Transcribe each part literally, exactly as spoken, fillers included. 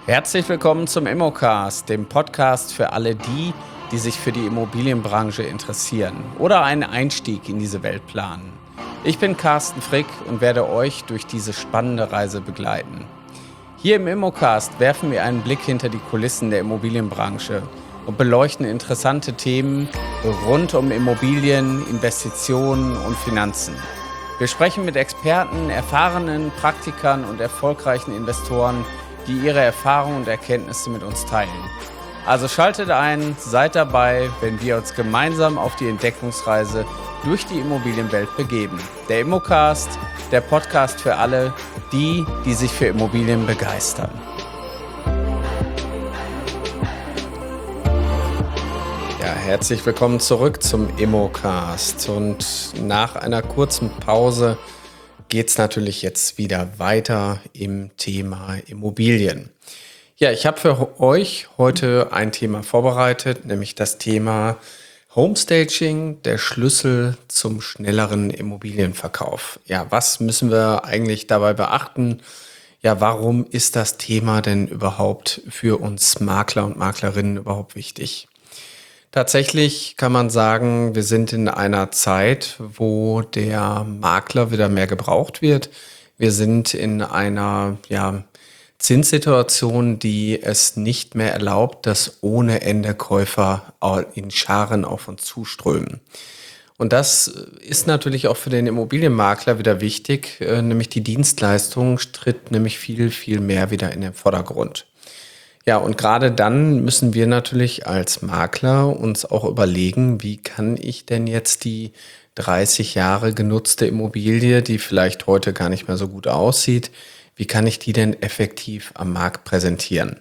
Herzlich willkommen zum Immocast, dem Podcast für alle die, die sich für die Immobilienbranche interessieren oder einen Einstieg in diese Welt planen. Ich bin Carsten Frick und werde euch durch diese spannende Reise begleiten. Hier im Immocast werfen wir einen Blick hinter die Kulissen der Immobilienbranche und beleuchten interessante Themen rund um Immobilien, Investitionen und Finanzen. Wir sprechen mit Experten, erfahrenen Praktikern und erfolgreichen Investoren, die ihre Erfahrungen und Erkenntnisse mit uns teilen. Also schaltet ein, seid dabei, wenn wir uns gemeinsam auf die Entdeckungsreise durch die Immobilienwelt begeben. Der Immocast, der Podcast für alle, die, die sich für Immobilien begeistern. Ja, herzlich willkommen zurück zum Immocast. Und nach einer kurzen Pause geht es natürlich jetzt wieder weiter im Thema Immobilien. Ja, ich habe für euch heute ein Thema vorbereitet, nämlich das Thema Homestaging, der Schlüssel zum schnelleren Immobilienverkauf. Ja, was müssen wir eigentlich dabei beachten? Ja, warum ist das Thema denn überhaupt für uns Makler und Maklerinnen überhaupt wichtig? Tatsächlich kann man sagen, wir sind in einer Zeit, wo der Makler wieder mehr gebraucht wird. Wir sind in einer ja, Zinssituation, die es nicht mehr erlaubt, dass ohne Ende Käufer in Scharen auf uns zuströmen. Und das ist natürlich auch für den Immobilienmakler wieder wichtig, nämlich die Dienstleistung tritt nämlich viel, viel mehr wieder in den Vordergrund. Ja, und gerade dann müssen wir natürlich als Makler uns auch überlegen, wie kann ich denn jetzt die dreißig Jahre genutzte Immobilie, die vielleicht heute gar nicht mehr so gut aussieht, wie kann ich die denn effektiv am Markt präsentieren?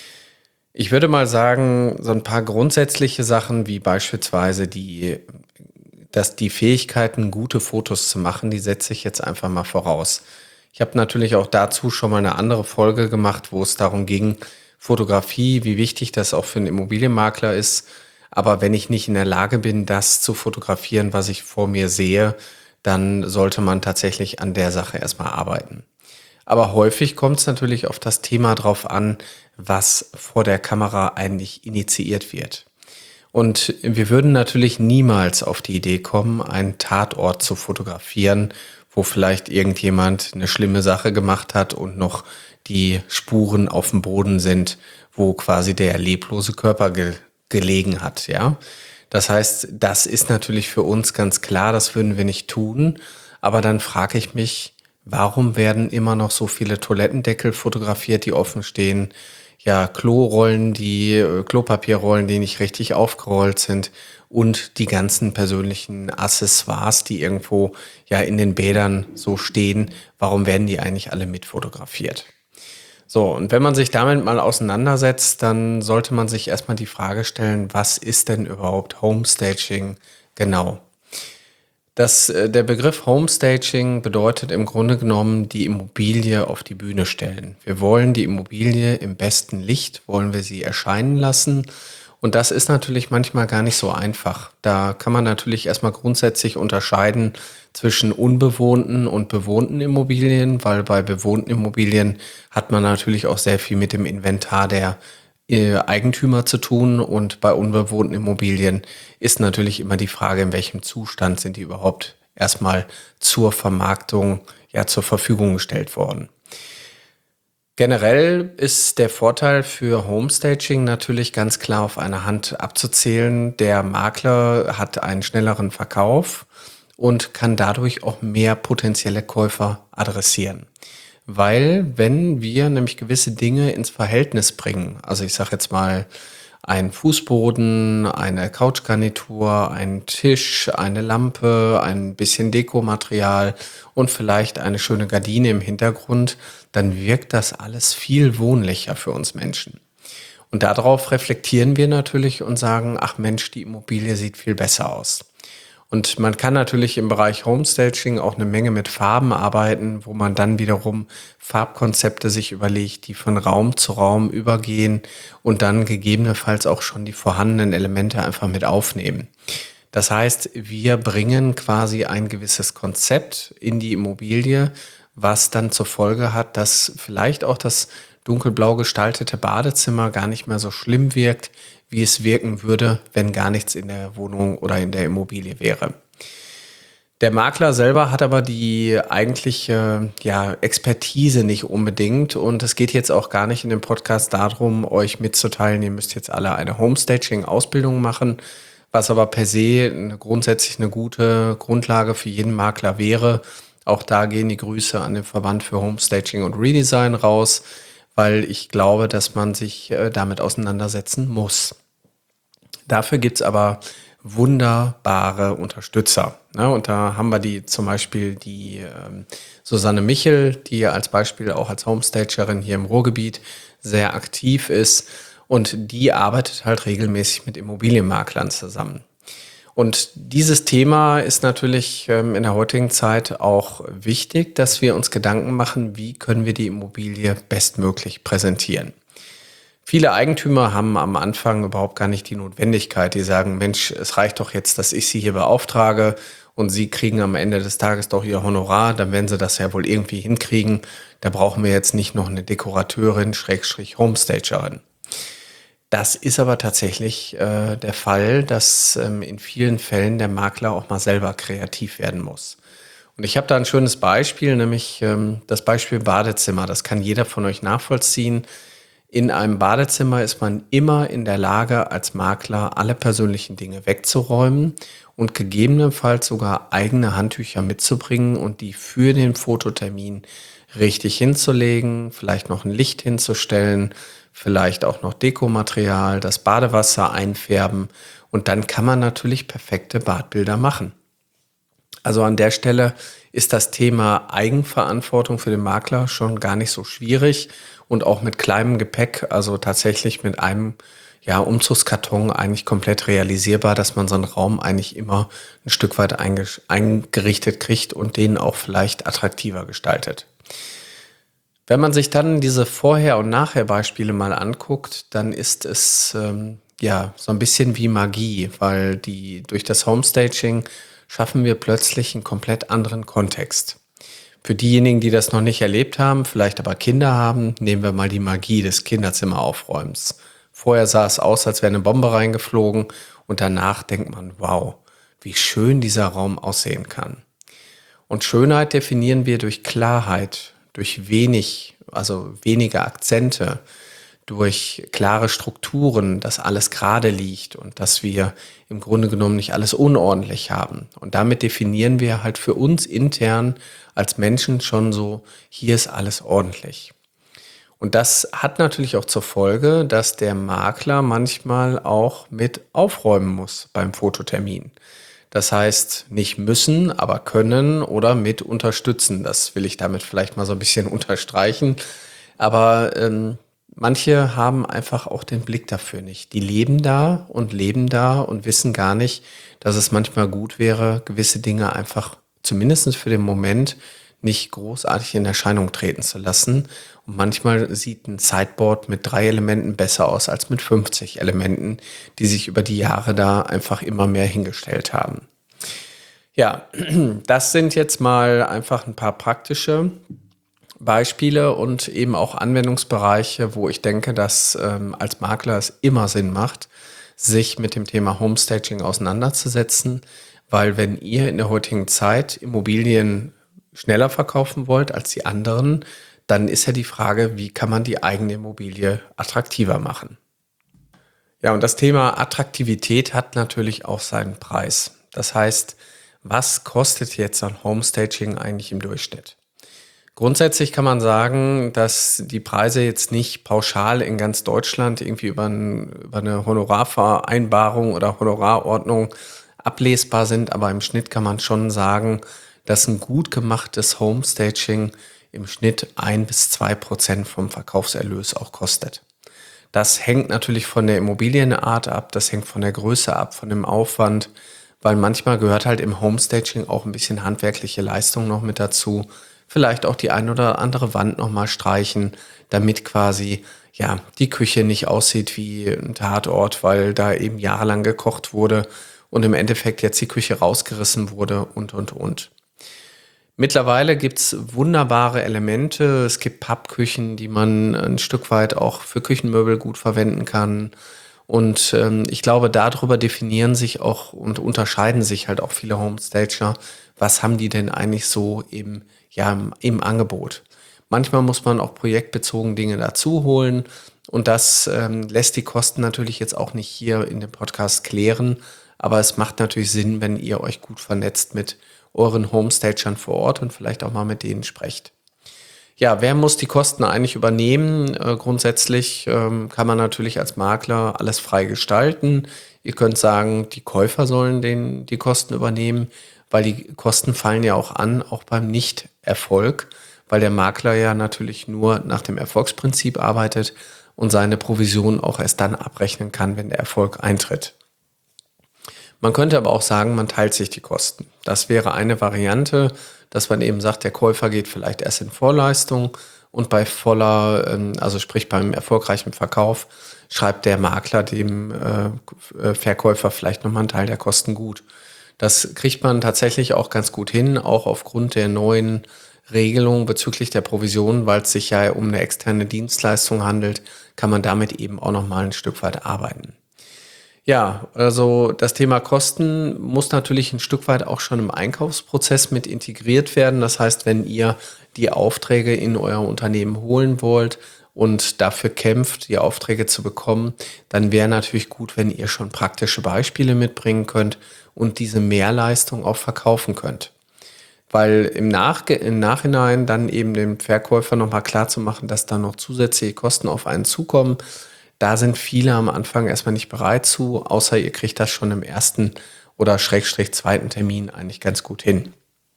Ich würde mal sagen, so ein paar grundsätzliche Sachen wie beispielsweise die, dass die Fähigkeiten, gute Fotos zu machen, die setze ich jetzt einfach mal voraus. Ich habe natürlich auch dazu schon mal eine andere Folge gemacht, wo es darum ging, Fotografie, wie wichtig das auch für einen Immobilienmakler ist. Aber wenn ich nicht in der Lage bin, das zu fotografieren, was ich vor mir sehe, dann sollte man tatsächlich an der Sache erstmal arbeiten. Aber häufig kommt es natürlich auf das Thema drauf an, was vor der Kamera eigentlich initiiert wird. Und wir würden natürlich niemals auf die Idee kommen, einen Tatort zu fotografieren, wo vielleicht irgendjemand eine schlimme Sache gemacht hat und noch die Spuren auf dem Boden sind, wo quasi der leblose Körper ge- gelegen hat, ja. Das heißt, das ist natürlich für uns ganz klar, das würden wir nicht tun. Aber dann frage ich mich, warum werden immer noch so viele Toilettendeckel fotografiert, die offen stehen? Ja, Klorollen, die äh, Klopapierrollen, die nicht richtig aufgerollt sind und die ganzen persönlichen Accessoires, die irgendwo ja in den Bädern so stehen. Warum werden die eigentlich alle mit fotografiert? So, und wenn man sich damit mal auseinandersetzt, dann sollte man sich erstmal die Frage stellen, was ist denn überhaupt Homestaging genau? Das, äh, der Begriff Homestaging bedeutet im Grunde genommen die Immobilie auf die Bühne stellen. Wir wollen die Immobilie im besten Licht, wollen wir sie erscheinen lassen. Und das ist natürlich manchmal gar nicht so einfach. Da kann man natürlich erstmal grundsätzlich unterscheiden zwischen unbewohnten und bewohnten Immobilien, weil bei bewohnten Immobilien hat man natürlich auch sehr viel mit dem Inventar der äh, Eigentümer zu tun. Und bei unbewohnten Immobilien ist natürlich immer die Frage, in welchem Zustand sind die überhaupt erstmal zur Vermarktung, ja, zur Verfügung gestellt worden. Generell ist der Vorteil für Homestaging natürlich ganz klar auf eine Hand abzuzählen. Der Makler hat einen schnelleren Verkauf und kann dadurch auch mehr potenzielle Käufer adressieren. Weil wenn wir nämlich gewisse Dinge ins Verhältnis bringen, also ich sage jetzt mal ein Fußboden, eine Couchgarnitur, ein Tisch, eine Lampe, ein bisschen Dekomaterial und vielleicht eine schöne Gardine im Hintergrund, dann wirkt das alles viel wohnlicher für uns Menschen. Und darauf reflektieren wir natürlich und sagen, ach Mensch, die Immobilie sieht viel besser aus. Und man kann natürlich im Bereich Homestaging auch eine Menge mit Farben arbeiten, wo man dann wiederum Farbkonzepte sich überlegt, die von Raum zu Raum übergehen und dann gegebenenfalls auch schon die vorhandenen Elemente einfach mit aufnehmen. Das heißt, wir bringen quasi ein gewisses Konzept in die Immobilie, was dann zur Folge hat, dass vielleicht auch das dunkelblau gestaltete Badezimmer gar nicht mehr so schlimm wirkt, wie es wirken würde, wenn gar nichts in der Wohnung oder in der Immobilie wäre. Der Makler selber hat aber die eigentliche ja, Expertise nicht unbedingt, und es geht jetzt auch gar nicht in dem Podcast darum, euch mitzuteilen, ihr müsst jetzt alle eine Homestaging-Ausbildung machen, was aber per se eine, grundsätzlich eine gute Grundlage für jeden Makler wäre. Auch da gehen die Grüße an den Verband für Homestaging und Redesign raus, weil ich glaube, dass man sich äh, damit auseinandersetzen muss. Dafür gibt's aber wunderbare Unterstützer. Ne? Und da haben wir die zum Beispiel die ähm, Susanne Michel, die als Beispiel auch als Homestagerin hier im Ruhrgebiet sehr aktiv ist. Und die arbeitet halt regelmäßig mit Immobilienmaklern zusammen. Und dieses Thema ist natürlich ähm, in der heutigen Zeit auch wichtig, dass wir uns Gedanken machen, wie können wir die Immobilie bestmöglich präsentieren. Viele Eigentümer haben am Anfang überhaupt gar nicht die Notwendigkeit. Die sagen, Mensch, es reicht doch jetzt, dass ich Sie hier beauftrage und Sie kriegen am Ende des Tages doch Ihr Honorar. Dann werden Sie das ja wohl irgendwie hinkriegen. Da brauchen wir jetzt nicht noch eine Dekorateurin, Schrägstrich Homestagerin. Das ist aber tatsächlich äh, der Fall, dass ähm, in vielen Fällen der Makler auch mal selber kreativ werden muss. Und ich habe da ein schönes Beispiel, nämlich ähm, das Beispiel Badezimmer. Das kann jeder von euch nachvollziehen. In einem Badezimmer ist man immer in der Lage, als Makler alle persönlichen Dinge wegzuräumen und gegebenenfalls sogar eigene Handtücher mitzubringen und die für den Fototermin richtig hinzulegen, vielleicht noch ein Licht hinzustellen, vielleicht auch noch Dekomaterial, das Badewasser einfärben, und dann kann man natürlich perfekte Badbilder machen. Also an der Stelle ist das Thema Eigenverantwortung für den Makler schon gar nicht so schwierig und auch mit kleinem Gepäck, also tatsächlich mit einem ja, Umzugskarton eigentlich komplett realisierbar, dass man so einen Raum eigentlich immer ein Stück weit eingerichtet kriegt und den auch vielleicht attraktiver gestaltet. Wenn man sich dann diese Vorher- und Nachher-Beispiele mal anguckt, dann ist es ähm, ja so ein bisschen wie Magie, weil die durch das Homestaging schaffen wir plötzlich einen komplett anderen Kontext. Für diejenigen, die das noch nicht erlebt haben, vielleicht aber Kinder haben, nehmen wir mal die Magie des Kinderzimmeraufräumens. Vorher sah es aus, als wäre eine Bombe reingeflogen, und danach denkt man, wow, wie schön dieser Raum aussehen kann. Und Schönheit definieren wir durch Klarheit, durch wenig, also weniger Akzente, durch klare Strukturen, dass alles gerade liegt und dass wir im Grunde genommen nicht alles unordentlich haben. Und damit definieren wir halt für uns intern als Menschen schon so, hier ist alles ordentlich. Und das hat natürlich auch zur Folge, dass der Makler manchmal auch mit aufräumen muss beim Fototermin. Das heißt, nicht müssen, aber können oder mit unterstützen. Das will ich damit vielleicht mal so ein bisschen unterstreichen. Aber ähm, manche haben einfach auch den Blick dafür nicht. Die leben da und leben da und wissen gar nicht, dass es manchmal gut wäre, gewisse Dinge einfach zumindest für den Moment nicht großartig in Erscheinung treten zu lassen. Und manchmal sieht ein Sideboard mit drei Elementen besser aus als mit fünfzig Elementen, die sich über die Jahre da einfach immer mehr hingestellt haben. Ja, das sind jetzt mal einfach ein paar praktische Beispiele und eben auch Anwendungsbereiche, wo ich denke, dass ähm, als Makler es immer Sinn macht, sich mit dem Thema Homestaging auseinanderzusetzen, weil wenn ihr in der heutigen Zeit Immobilien schneller verkaufen wollt als die anderen, dann ist ja die Frage, wie kann man die eigene Immobilie attraktiver machen? Ja, und das Thema Attraktivität hat natürlich auch seinen Preis. Das heißt, was kostet jetzt ein Homestaging eigentlich im Durchschnitt? Grundsätzlich kann man sagen, dass die Preise jetzt nicht pauschal in ganz Deutschland irgendwie über, ein, über eine Honorarvereinbarung oder Honorarordnung ablesbar sind, aber im Schnitt kann man schon sagen, dass ein gut gemachtes Homestaging im Schnitt ein bis zwei Prozent vom Verkaufserlös auch kostet. Das hängt natürlich von der Immobilienart ab, das hängt von der Größe ab, von dem Aufwand, weil manchmal gehört halt im Homestaging auch ein bisschen handwerkliche Leistung noch mit dazu. Vielleicht auch die ein oder andere Wand nochmal streichen, damit quasi ja die Küche nicht aussieht wie ein Tatort, weil da eben jahrelang gekocht wurde und im Endeffekt jetzt die Küche rausgerissen wurde und, und, und. Mittlerweile gibt es wunderbare Elemente. Es gibt Pappküchen, die man ein Stück weit auch für Küchenmöbel gut verwenden kann. Und ähm, ich glaube, darüber definieren sich auch und unterscheiden sich halt auch viele Homestager. Was haben die denn eigentlich so im, ja, im, im Angebot? Manchmal muss man auch projektbezogen Dinge dazu holen. Und das ähm, lässt die Kosten natürlich jetzt auch nicht hier in dem Podcast klären. Aber es macht natürlich Sinn, wenn ihr euch gut vernetzt mit euren Homestagern vor Ort und vielleicht auch mal mit denen sprecht. Ja, wer muss die Kosten eigentlich übernehmen? Äh, grundsätzlich ähm, kann man natürlich als Makler alles frei gestalten. Ihr könnt sagen, die Käufer sollen den, die Kosten übernehmen, weil die Kosten fallen ja auch an, auch beim Nichterfolg, weil der Makler ja natürlich nur nach dem Erfolgsprinzip arbeitet und seine Provision auch erst dann abrechnen kann, wenn der Erfolg eintritt. Man könnte aber auch sagen, man teilt sich die Kosten. Das wäre eine Variante, dass man eben sagt, der Käufer geht vielleicht erst in Vorleistung und bei voller, also sprich beim erfolgreichen Verkauf, schreibt der Makler dem äh, Verkäufer vielleicht nochmal einen Teil der Kosten gut. Das kriegt man tatsächlich auch ganz gut hin, auch aufgrund der neuen Regelung bezüglich der Provision, weil es sich ja um eine externe Dienstleistung handelt, kann man damit eben auch nochmal ein Stück weit arbeiten. Ja, also das Thema Kosten muss natürlich ein Stück weit auch schon im Einkaufsprozess mit integriert werden. Das heißt, wenn ihr die Aufträge in euer Unternehmen holen wollt und dafür kämpft, die Aufträge zu bekommen, dann wäre natürlich gut, wenn ihr schon praktische Beispiele mitbringen könnt und diese Mehrleistung auch verkaufen könnt. Weil im, Nach- im Nachhinein dann eben dem Verkäufer nochmal klar zu machen, dass da noch zusätzliche Kosten auf einen zukommen, da sind viele am Anfang erstmal nicht bereit zu, außer ihr kriegt das schon im ersten oder Schrägstrich zweiten Termin eigentlich ganz gut hin.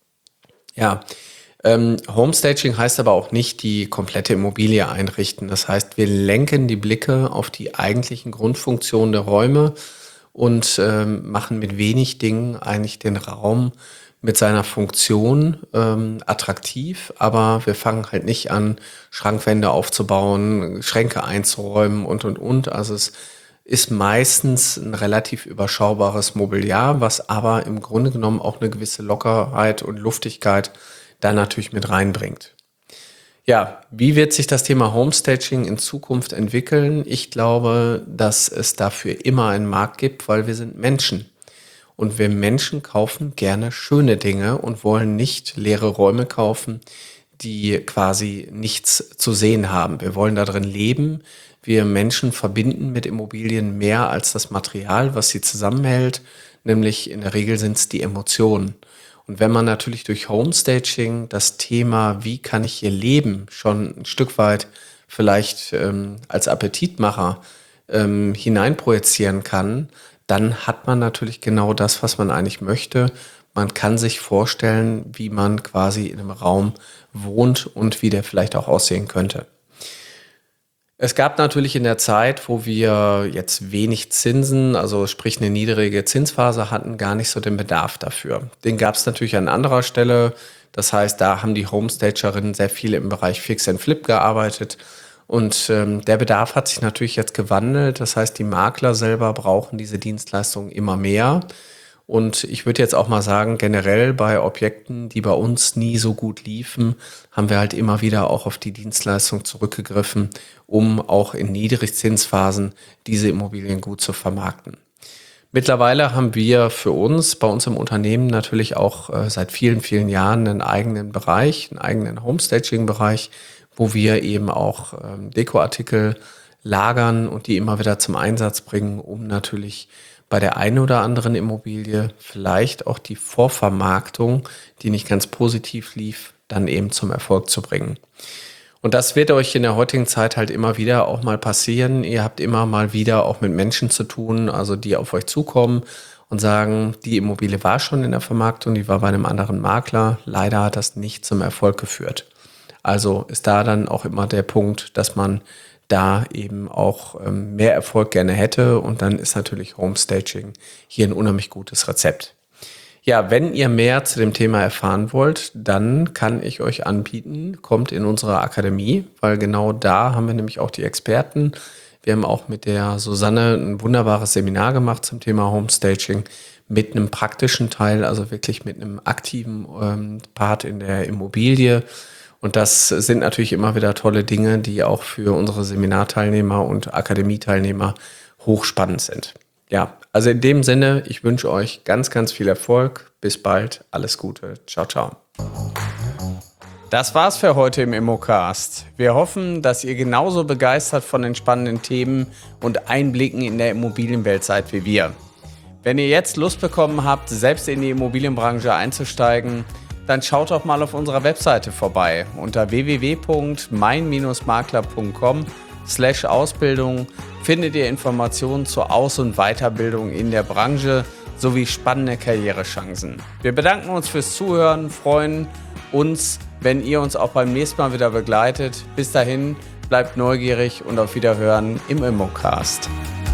Ja, ähm, Homestaging heißt aber auch nicht die komplette Immobilie einrichten. Das heißt, wir lenken die Blicke auf die eigentlichen Grundfunktionen der Räume und ähm, machen mit wenig Dingen eigentlich den Raum mit seiner Funktion ähm, attraktiv, aber wir fangen halt nicht an, Schrankwände aufzubauen, Schränke einzuräumen und, und, und. Also es ist meistens ein relativ überschaubares Mobiliar, was aber im Grunde genommen auch eine gewisse Lockerheit und Luftigkeit da natürlich mit reinbringt. Ja, wie wird sich das Thema Homestaging in Zukunft entwickeln? Ich glaube, dass es dafür immer einen Markt gibt, weil wir sind Menschen. Und wir Menschen kaufen gerne schöne Dinge und wollen nicht leere Räume kaufen, die quasi nichts zu sehen haben. Wir wollen da drin leben. Wir Menschen verbinden mit Immobilien mehr als das Material, was sie zusammenhält. Nämlich in der Regel sind es die Emotionen. Und wenn man natürlich durch Homestaging das Thema, wie kann ich hier leben, schon ein Stück weit vielleicht ähm, als Appetitmacher ähm, hineinprojizieren kann, dann hat man natürlich genau das, was man eigentlich möchte. Man kann sich vorstellen, wie man quasi in einem Raum wohnt und wie der vielleicht auch aussehen könnte. Es gab natürlich in der Zeit, wo wir jetzt wenig Zinsen, also sprich eine niedrige Zinsphase hatten, gar nicht so den Bedarf dafür. Den gab es natürlich an anderer Stelle. Das heißt, da haben die Homestagerinnen sehr viel im Bereich Fix and Flip gearbeitet. Und ähm, der Bedarf hat sich natürlich jetzt gewandelt. Das heißt, die Makler selber brauchen diese Dienstleistungen immer mehr. Und ich würde jetzt auch mal sagen, generell bei Objekten, die bei uns nie so gut liefen, haben wir halt immer wieder auch auf die Dienstleistung zurückgegriffen, um auch in Niedrigzinsphasen diese Immobilien gut zu vermarkten. Mittlerweile haben wir für uns, bei uns im Unternehmen natürlich auch äh, seit vielen, vielen Jahren einen eigenen Bereich, einen eigenen Homestaging-Bereich, wo wir eben auch ähm, Dekoartikel lagern und die immer wieder zum Einsatz bringen, um natürlich bei der einen oder anderen Immobilie vielleicht auch die Vorvermarktung, die nicht ganz positiv lief, dann eben zum Erfolg zu bringen. Und das wird euch in der heutigen Zeit halt immer wieder auch mal passieren. Ihr habt immer mal wieder auch mit Menschen zu tun, also die auf euch zukommen und sagen, die Immobilie war schon in der Vermarktung, die war bei einem anderen Makler. Leider hat das nicht zum Erfolg geführt. Also ist da dann auch immer der Punkt, dass man da eben auch ähm, mehr Erfolg gerne hätte. Und dann ist natürlich Homestaging hier ein unheimlich gutes Rezept. Ja, wenn ihr mehr zu dem Thema erfahren wollt, dann kann ich euch anbieten, kommt in unsere Akademie, weil genau da haben wir nämlich auch die Experten. Wir haben auch mit der Susanne ein wunderbares Seminar gemacht zum Thema Homestaging mit einem praktischen Teil, also wirklich mit einem aktiven ähm, Part in der Immobilie. Und das sind natürlich immer wieder tolle Dinge, die auch für unsere Seminarteilnehmer und Akademieteilnehmer hochspannend sind. Ja, also in dem Sinne, ich wünsche euch ganz, ganz viel Erfolg. Bis bald. Alles Gute. Ciao, ciao. Das war's für heute im Immocast. Wir hoffen, dass ihr genauso begeistert von den spannenden Themen und Einblicken in der Immobilienwelt seid wie wir. Wenn ihr jetzt Lust bekommen habt, selbst in die Immobilienbranche einzusteigen, dann schaut doch mal auf unserer Webseite vorbei. Unter w w w punkt mein makler punkt com slash Ausbildung findet ihr Informationen zur Aus- und Weiterbildung in der Branche sowie spannende Karrierechancen. Wir bedanken uns fürs Zuhören, freuen uns, wenn ihr uns auch beim nächsten Mal wieder begleitet. Bis dahin, bleibt neugierig und auf Wiederhören im Immocast.